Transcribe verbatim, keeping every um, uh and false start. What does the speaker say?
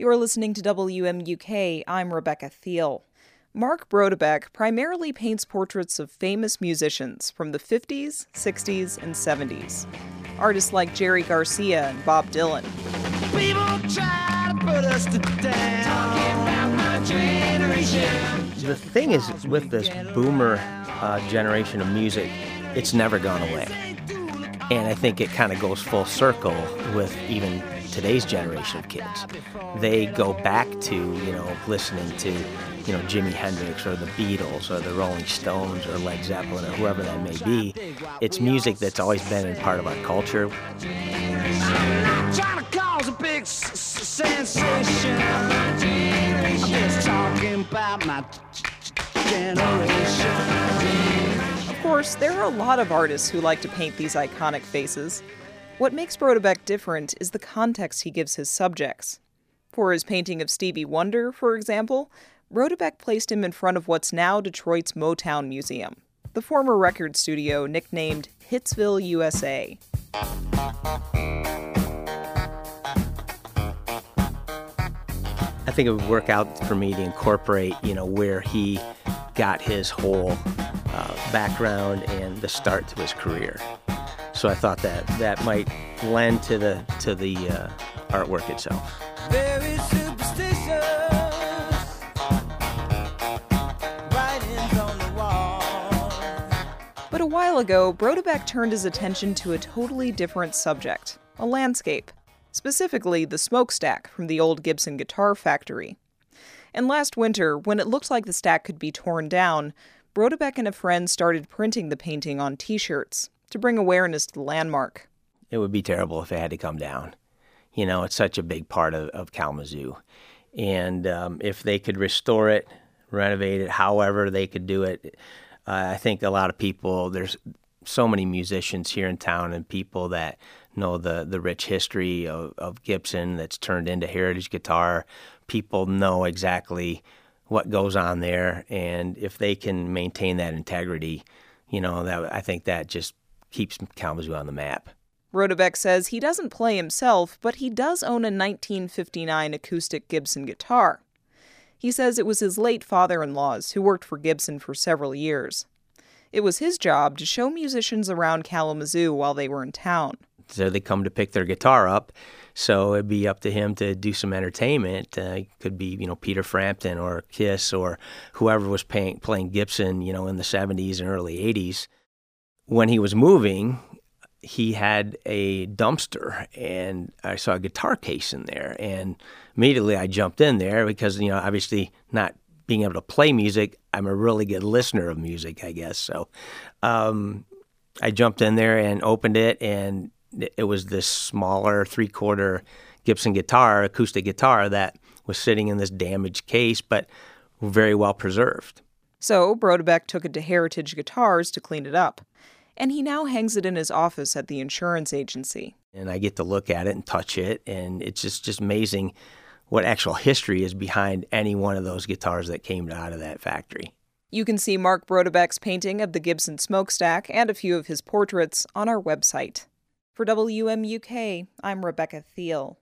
You're listening to W M U K. I'm Rebecca Thiel. Mark Brodebeck primarily paints portraits of famous musicians from the fifties, sixties, and seventies. Artists like Jerry Garcia and Bob Dylan. People try to put us to down. Talking about my generation. The thing is, with this boomer uh, generation of music, it's never gone away. And I think it kind of goes full circle with even today's generation of kids. They go back to, you know, listening to, you know, Jimi Hendrix or the Beatles or the Rolling Stones or Led Zeppelin or whoever that may be. It's music that's always been a part of our culture. I'm not trying to cause a big s- s- sensation. I'm just talking about my generation. Of course, there are a lot of artists who like to paint these iconic faces. What makes Brodebeck different is the context he gives his subjects. For his painting of Stevie Wonder, for example, Brodebeck placed him in front of what's now Detroit's Motown Museum, the former record studio nicknamed Hitsville, U S A. I think it would work out for me to incorporate, you know, where he got his whole uh, background and the start to his career. So I thought that that might lend to the to the uh, artwork itself. Very superstitious. Writings on the wall. But a while ago, Brodebeck turned his attention to a totally different subject, a landscape, specifically the smokestack from the old Gibson guitar factory. And last winter, when it looked like the stack could be torn down, Brodebeck and a friend started printing the painting on T-shirts to bring awareness to the landmark. It would be terrible if it had to come down. You know, it's such a big part of, of Kalamazoo. And um, if they could restore it, renovate it, however they could do it, uh, I think a lot of people, there's so many musicians here in town and people that know the, the rich history of, of Gibson that's turned into heritage guitar. People know exactly what goes on there. And if they can maintain that integrity, you know, that I think that just keeps Kalamazoo on the map. Brodebeck says he doesn't play himself, but he does own a nineteen fifty-nine acoustic Gibson guitar. He says it was his late father-in-law's, who worked for Gibson for several years. It was his job to show musicians around Kalamazoo while they were in town. So they come to pick their guitar up, so it'd be up to him to do some entertainment. Uh, it could be, you know, Peter Frampton or Kiss or whoever was paying, playing Gibson, you know, in the seventies and early eighties. When he was moving, he had a dumpster, and I saw a guitar case in there, and immediately I jumped in there because, you know, obviously not being able to play music, I'm a really good listener of music, I guess. So um, I jumped in there and opened it, and it was this smaller three-quarter Gibson guitar, acoustic guitar, that was sitting in this damaged case, but very well preserved. So Brodebeck took it to Heritage Guitars to clean it up. And he now hangs it in his office at the insurance agency. And I get to look at it and touch it, and it's just, just amazing what actual history is behind any one of those guitars that came out of that factory. You can see Mark Brodebeck's painting of the Gibson smokestack and a few of his portraits on our website. For W M U K, I'm Rebecca Thiel.